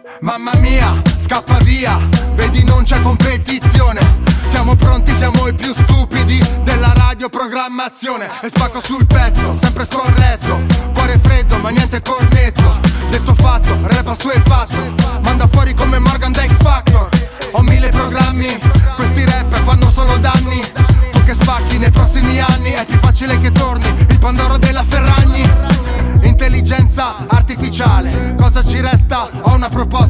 Mamma mia, scappa via, vedi non c'è competizione. Siamo pronti, siamo i più stupidi della radioprogrammazione. E spacco sul pezzo, sempre scorretto, cuore freddo ma niente cornetto. Detto fatto, rap assuefatto, manda fuori come Morgan da X Factor. Ho 1000 programmi, questi rap fanno solo danni. Tu che spacchi nei prossimi anni, è più facile che torni il Pandoro della Ferragni. Intelligenza artificiale, cosa ci resta? Ho una proposta